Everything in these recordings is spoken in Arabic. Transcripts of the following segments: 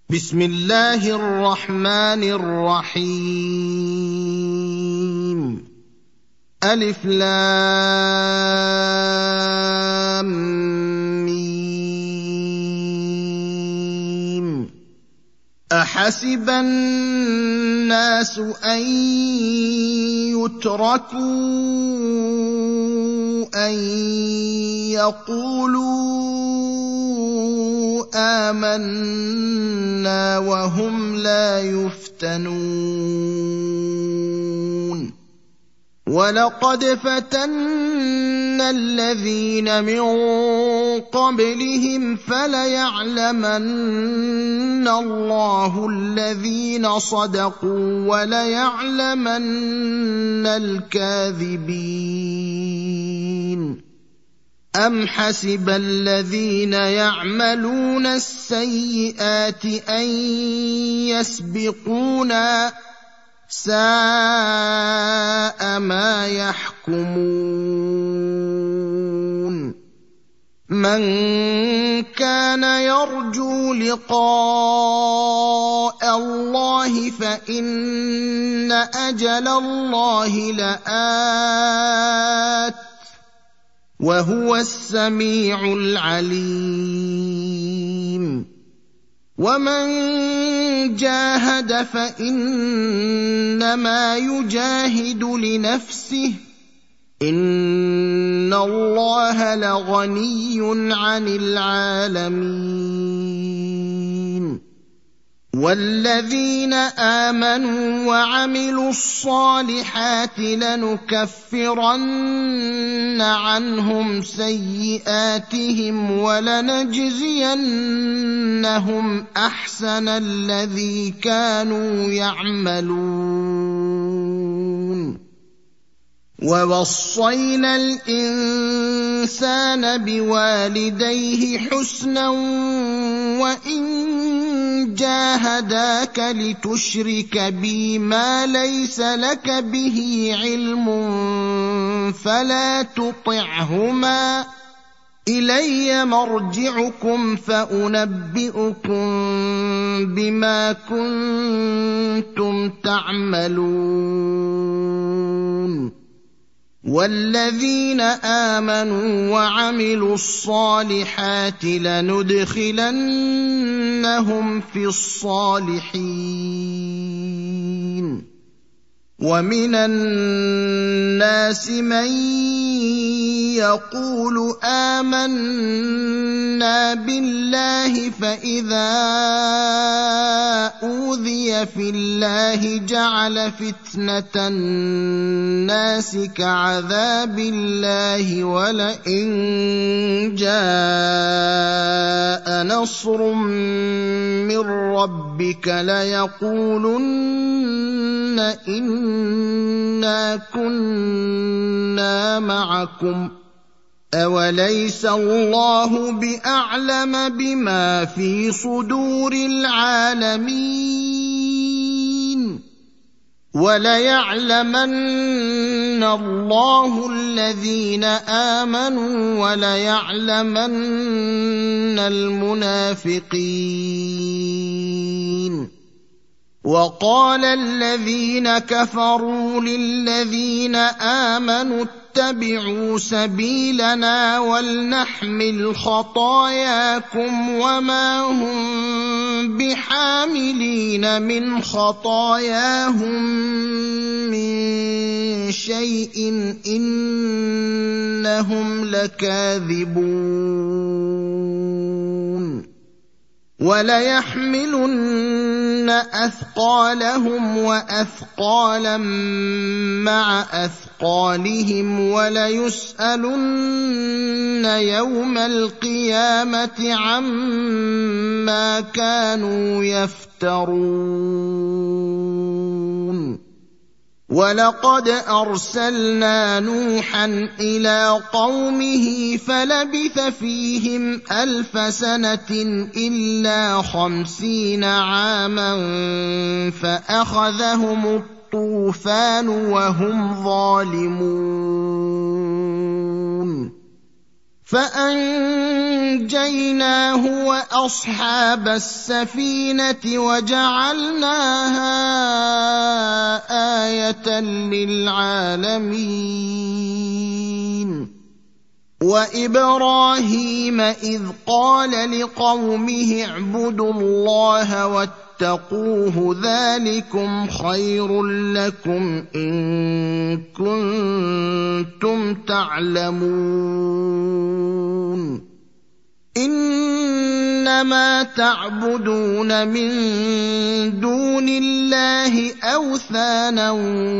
بسم الله الرحمن الرحيم ألف لام ميم أحسب الناس أن يتركوا أن يقولوا آمنا وهم لا يفتنون ولقد فتنا الذين من قبلهم فليعلمن الله الذين صدقوا وليعلمن الكاذبين أم حسب الذين يعملون السيئات أن يسبقونا ساء ما يحكمون من كان يرجو لقاء الله فإن أجل الله لآت وهو السميع العليم ومن جاهد فإنما يجاهد لنفسه إن الله لغني عن العالمين والذين آمنوا وعملوا الصالحات لنكفرن عنهم سيئاتهم ولنجزينهم أحسن الذي كانوا يعملون ووصينا الإنسان بوالديه حسنا وإن جاهداك لتشرك بي ما ليس لك به علم فلا تطعهما إلي مرجعكم فأنبئكم بما كنتم تعملون والذين آمنوا وعملوا الصالحات لندخلنهم في الصالحين ومن الناس من يقول آمنا بالله فإذا أوذي في الله جعل فتنة الناس كعذاب الله ولئن جاء نصر من ربك ليقولن إنا كنا معكم أوليس الله بأعلم بما في صدور العالمين وليعلمن الله الذين آمنوا وليعلمن المنافقين وقال الذين كفروا للذين آمنوا اتبعوا سبيلنا ولنحمل خطاياكم وما هم بحاملين من خطاياهم من شيء إنهم لكاذبون وليحملن أثقالهم وأثقالا مع أثقالهم وليسألن يوم القيامة عما كانوا يفترون ولقد أرسلنا نوحا إلى قومه فلبث فيهم 1000 سنة إلا 50 عاما فأخذهم الطوفان وهم ظالمون فأنجيناه وأصحاب السفينة وجعلناها آية للعالمين. وإبراهيم إذ قال لقومه اعبدوا الله واتقوه ذلكم خير لكم إن كنتم تعلمون. إنما تعبدون من دون الله أوثانا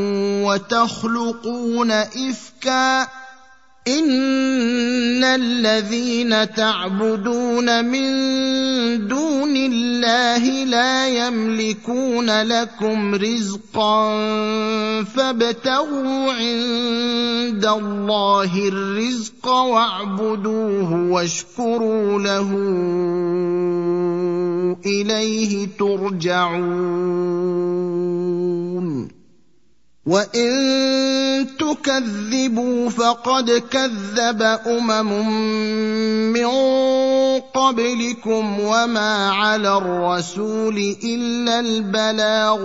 وتخلقون إفكا إن الذين تعبدون من دون الله لا يملكون لكم رزقا فابتغوا عند الله الرزق واعبدوه واشكروا له إليه ترجعون. وإن تكذبوا فقد كذب من قبلكم وما على الرسول إلا البلاغ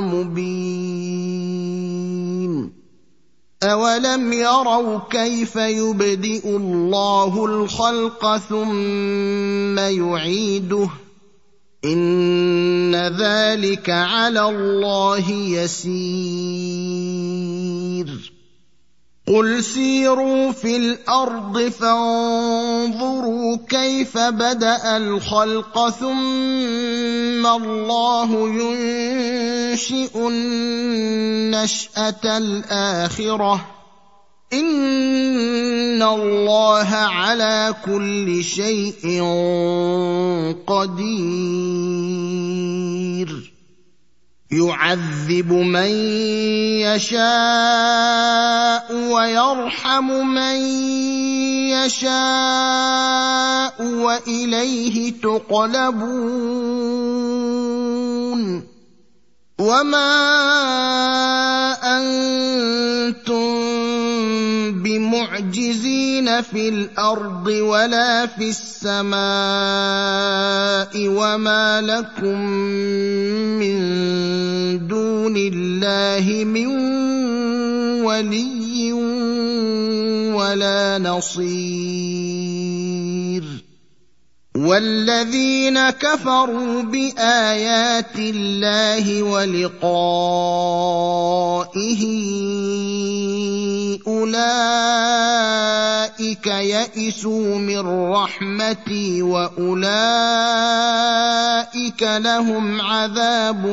المبين. أولم يروا كيف يبدئ الله الخلق ثم يعيده إن ذلك على الله يسير. قل سيروا في الأرض فانظروا كيف بدأ الخلق ثم الله ينشئ النشأة الآخرة إن الله على كل شيء قدير. يعذب من يشاء ويرحم من يشاء وإليه تقلبون. وما أنتم بمعجزين في الأرض ولا في السماء وما لكم من دون الله من ولي ولا نصير. والذين كفروا بآيات الله ولقائه أولئك يئسوا من رحمتي وأولئك لهم عذاب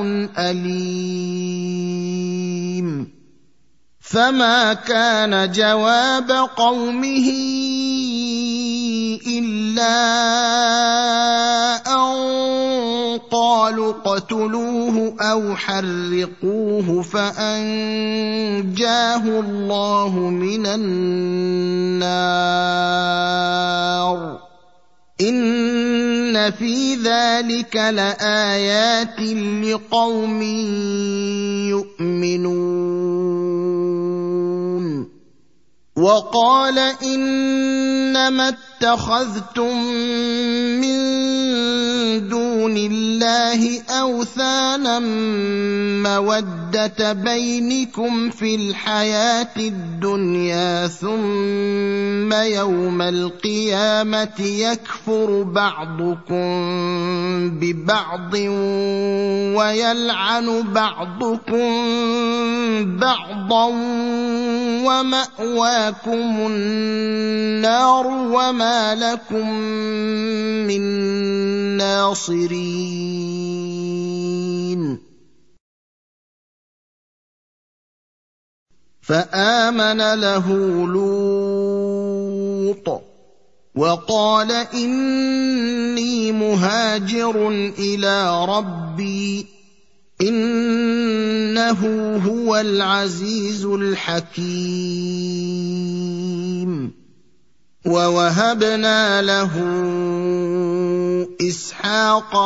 أليم. فما كان جواب قومه إلا أن قالوا اقتلوه أو حرقوه فأنجاه الله من النار. إن في ذلك لآيات لقوم يؤمنون. وقال إنما اتخذتم من دون الله أوثانا مودة بينكم في الحياة الدنيا ثم يوم القيامة يكفر بعضكم ببعض ويلعن بعضكم بعضا ومأواكم النار وما لكم من ناصرين. فآمن له لوط وقال إني مهاجر إلى ربي إنه هو العزيز الحكيم. ووهبنا له إسحاق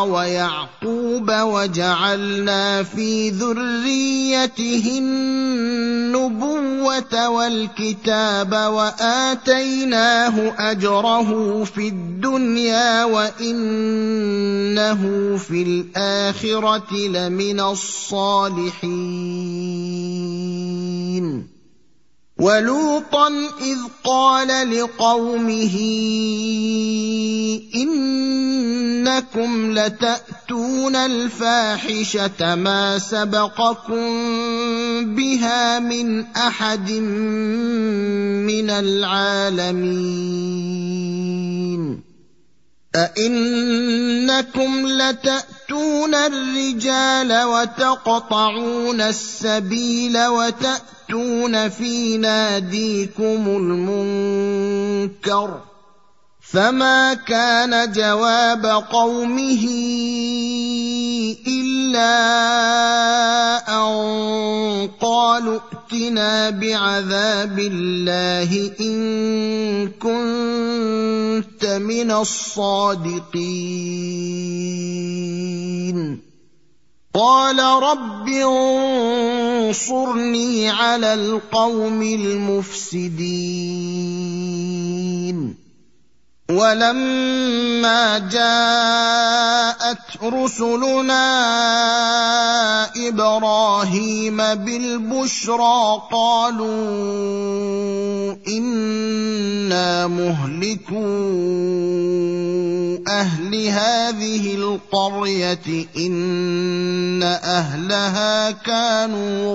ويعقوب وجعلنا في ذريته النبوة النبوة والكتاب وآتيناه أجره في الدنيا وإنه في الآخرة لمن الصالحين ولوطا إذ قال لقومه إنكم لتأتون الفاحشة ما سبقكم بها من أحد من العالمين أئنكم لتأتون الرجال وتقطعون السبيل وتأتون في ناديكم المنكر فما كان جواب قومه إلا أن قالوا ائتنا بعذاب الله إن كنت من الصادقين قال رب انصرني على القوم المفسدين ولما جاءت رسلنا إبراهيم بالبشرى قالوا إنا مهلكو أهل هذه القرية إن أهلها كانوا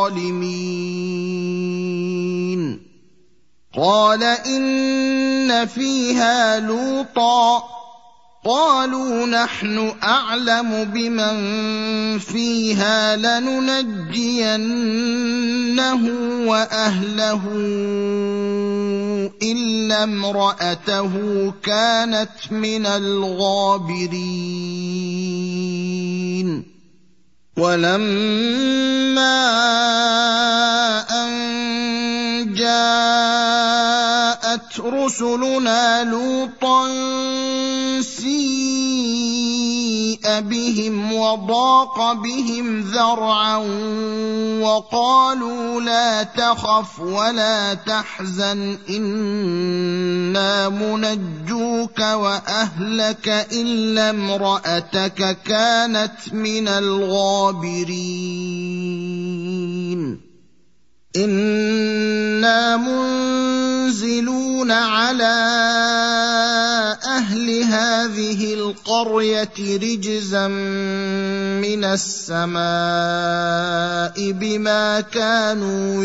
ظالمين قال إن فيها لوطا قالوا نحن أعلم بمن فيها لننجينه وأهله إلا امرأته كانت من الغابرين ولما أن جاءت رسلنا لوطا سيء بهم وضاق بهم ذرعا وقالوا لا تخف ولا تحزن إنا منجوك وأهلك إلا امرأتك كانت من الغابرين إنا منزلون على أهل هذه القرية رجزا من السماء بما كانوا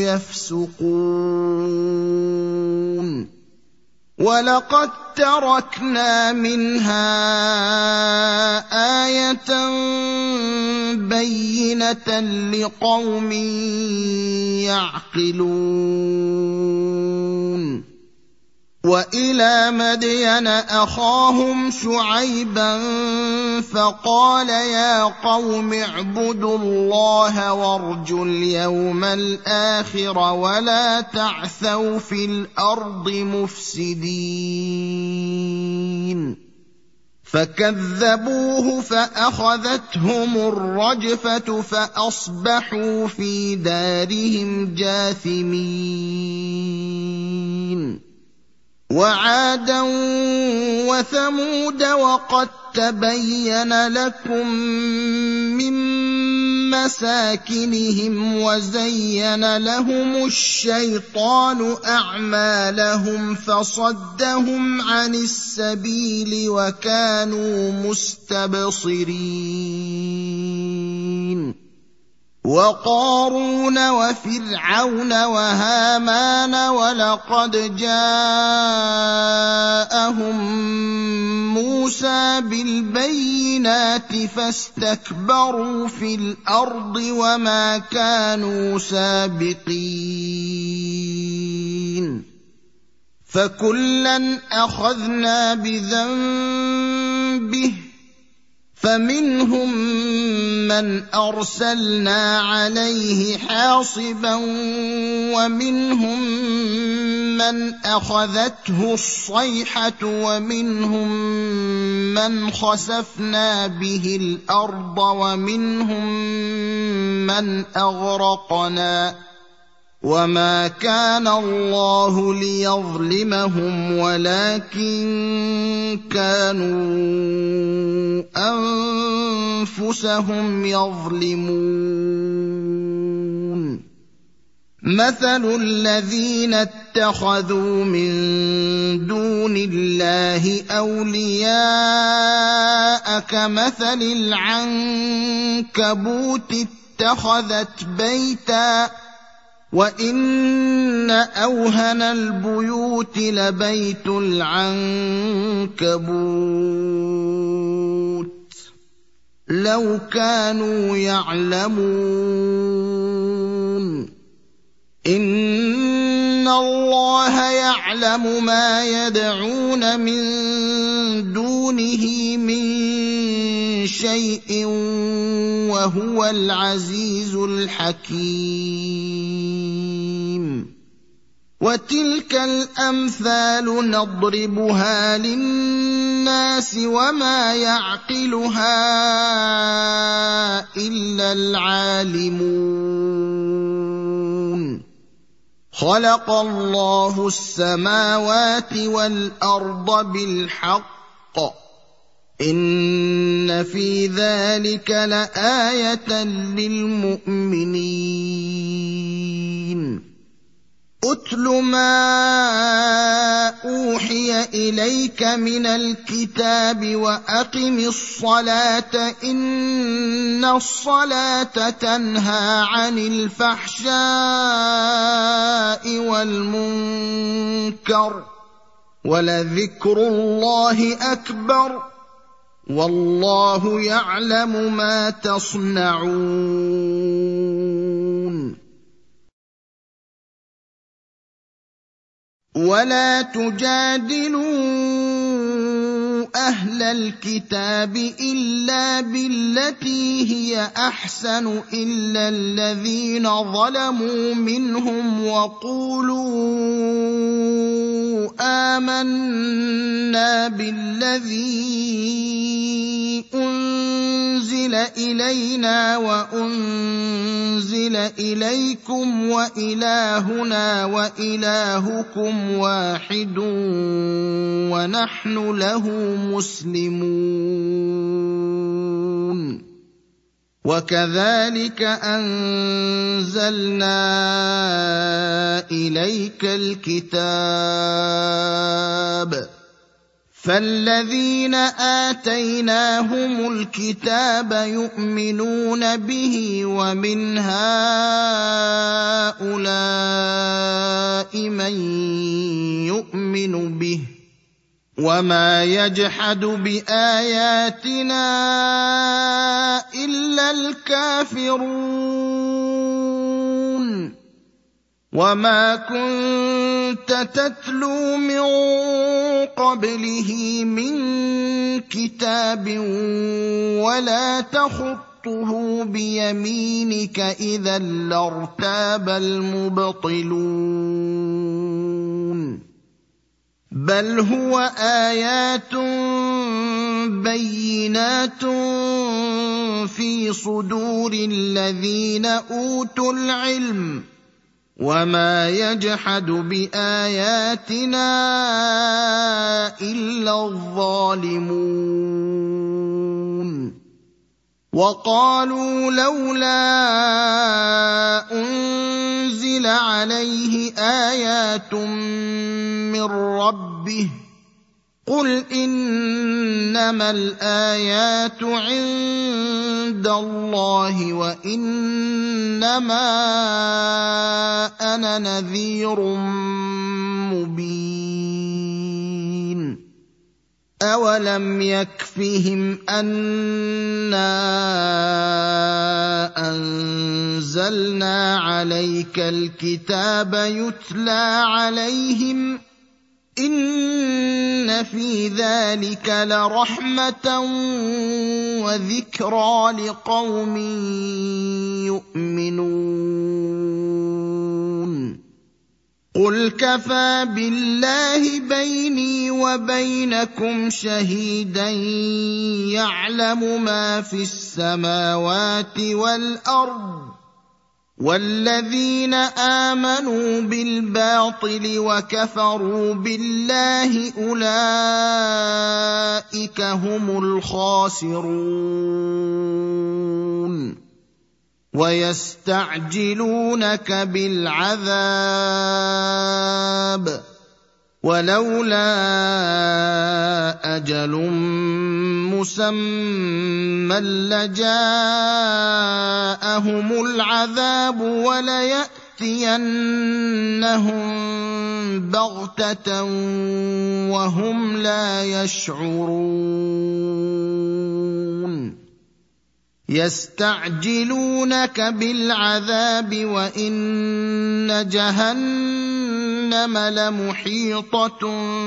يفسقون ولقد تركنا منها آية بينة لقوم يعقلون وإلى مدين أخاهم شعيبا فقال يا قوم اعبدوا الله وارجوا اليوم الآخر ولا تعثوا في الأرض مفسدين فكذبوه فأخذتهم الرجفة فأصبحوا في دارهم جاثمين وعادا وثمود وقد تبين لكم من مساكنهم وزين لهم الشيطان أعمالهم فصدهم عن السبيل وكانوا مستبصرين وقارون وفرعون وهامان ولقد جاءهم موسى بالبينات فاستكبروا في الأرض وما كانوا سابقين فكلا أخذنا بذنبه فمنهم من أرسلنا عليه حاصبا ومنهم من أخذته الصيحة ومنهم من خسفنا به الأرض ومنهم من أغرقنا وما كان الله ليظلمهم ولكن كانوا أنفسهم يظلمون. مثل الذين اتخذوا من دون الله أولياء كمثل العنكبوت اتخذت بيتا وإن أوهن البيوت لبيت العنكبوت لو كانوا يعلمون. إن الله يعلم ما يدعون من دونه من شيء وهو العزيز الحكيم. وتلك الأمثال نضربها للناس وما يعقلها إلا العالمون. خلق الله السماوات والأرض بالحق إن في ذلك لآية للمؤمنين. أتل ما أوحي إليك من الكتاب وأقم الصلاة إن الصلاة تنهى عن الفحشاء والمنكر ولذكر الله أكبر والله يعلم ما تصنعون. ولا تجادلوا أهل الكتاب إلا بالتي هي أحسن إلا الذين ظلموا منهم وقولوا آمنا بالذي أنزل إلينا وأنزل إليكم وإلهنا وإلهكم واحد ونحن له مسلمون. وكذلك أنزلنا إليك الكتاب فالذين آتيناهم الكتاب يؤمنون به ومن هؤلاء من يؤمن به وما يجحد بآياتنا إلا الكافرون. وما كنت تتلو من قبله من كتاب ولا تخطه بيمينك إذا لارتاب المبطلون. بل هو آيات بينات في صدور الذين أوتوا العلم وما يجحد بآياتنا إلا الظالمون. وقالوا لولا أنزل عليه آيات من ربه قل إنما الآيات عند الله وإنما أنا نذير مبين. أولم يكفهم أنا أنزلنا عليك الكتاب يتلى عليهم إن في ذلك لرحمة وذكرى لقوم يؤمنون. قل كفى بالله بيني وبينكم شهيدا يعلم ما في السماوات والأرض والذين آمنوا بالباطل وكفروا بالله أولئك هم الخاسرون ويستعجلونك بالعذاب ولولا أجل مسمى لجاءهم العذاب وليأتينهم بغتة وهم لا يشعرون يستعجلونك بالعذاب وإن جهنم لمحيطة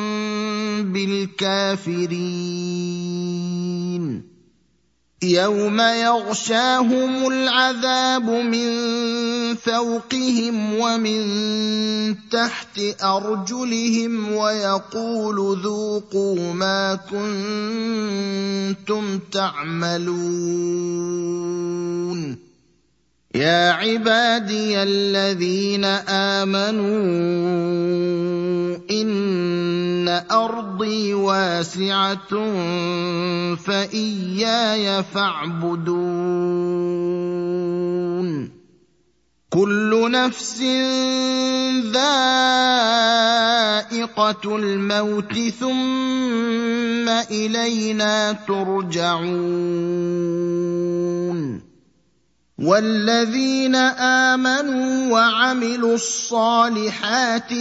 بالكافرين يوم يغشاهم العذاب من فوقهم ومن تحت أرجلهم ويقول ذوقوا ما كنتم تعملون يا عبادي الذين آمنوا إن أرضي واسعة فإياي فاعبدون كل نفس ذائقة الموت ثم إلينا ترجعون والذين آمنوا وعملوا الصالحات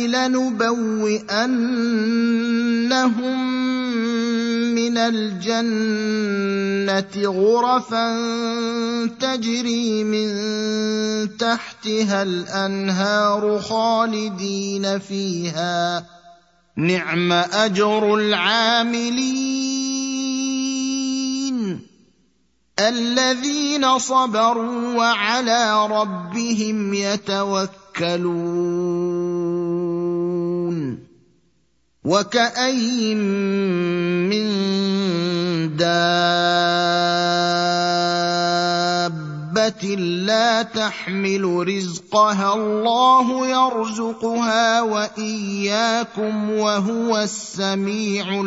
لنبوئنهم من الجنة غرفا تجري من تحتها الأنهار خالدين فيها نعم أجر العاملين الذين صبروا وعلى ربهم يتوكلون وكأين من دابة لا تحمل رزقها الله يرزقها وإياكم وهو السميع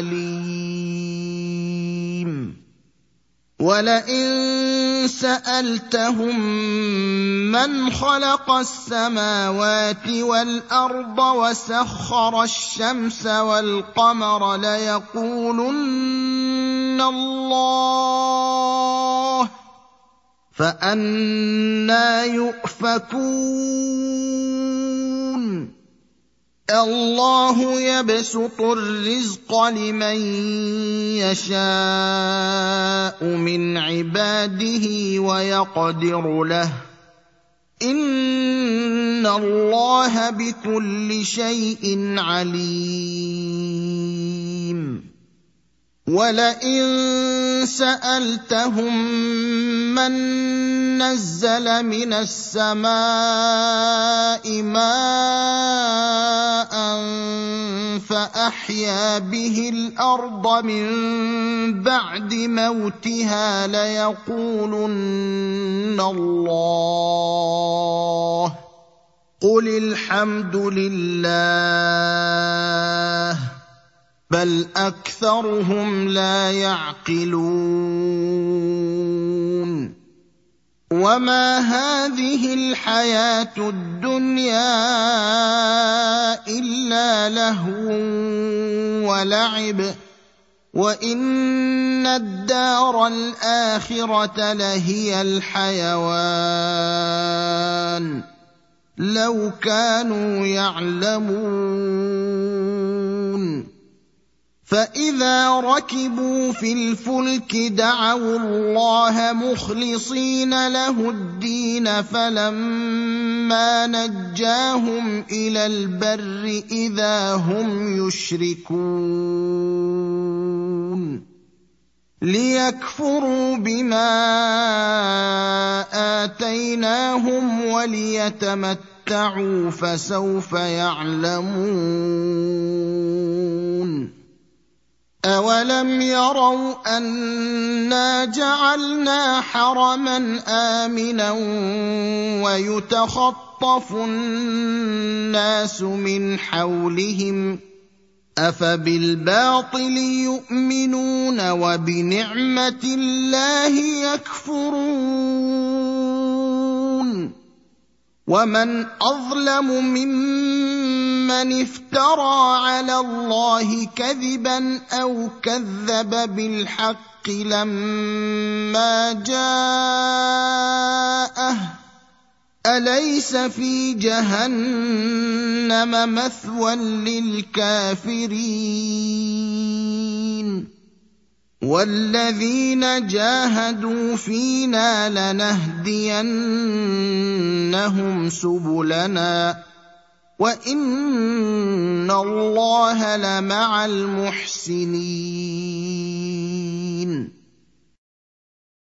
العليم ولئن سألتهم من خلق السماوات والأرض وسخر الشمس والقمر ليقولن الله فأنى يؤفكون الله يبسط الرزق لمن يشاء من عباده ويقدر له إن الله بكل شيء عليم ولئن سألتهم من نزل من السماء ماء فأحيا به الأرض من بعد موتها ليقولن الله قل الحمد لله بل أكثرهم لا يعقلون وما هذه الحياة الدنيا إلا لهو ولعب وإن الدار الآخرة لهي الحيوان لو كانوا يعلمون فإذا ركبوا في الفلك دعوا الله مخلصين له الدين فلما نجاهم إلى البر إذا هم يشركون ليكفروا بما آتيناهم وليتمتعوا فسوف يعلمون أَوَلَمْ يَرَوْا أَنَّا جَعَلْنَا حَرَمًا آمِنًا وَيُتَخَطَّفُ النَّاسُ مِنْ حَوْلِهِمْ ۚ أَفَبِالْبَاطِلِ يُؤْمِنُونَ وَبِنِعْمَةِ اللَّهِ يَكْفُرُونَ وَمَنْ أَظْلَمُ مِمَّنِ افْتَرَىٰ عَلَى اللَّهِ كَذِبًا أَوْ كَذَّبَ بِالْحَقِّ لَمَّا جَاءَهُ ۚ أَلَيْسَ فِي جَهَنَّمَ مَثْوًى لِّلْكَافِرِينَ وَالَّذِينَ جَاهَدُوا فِينَا لَنَهْدِيَنَّهُمْ سُبُلَنَا ۚ وَإِنَّ اللَّهَ لَمَعَ الْمُحْسِنِينَ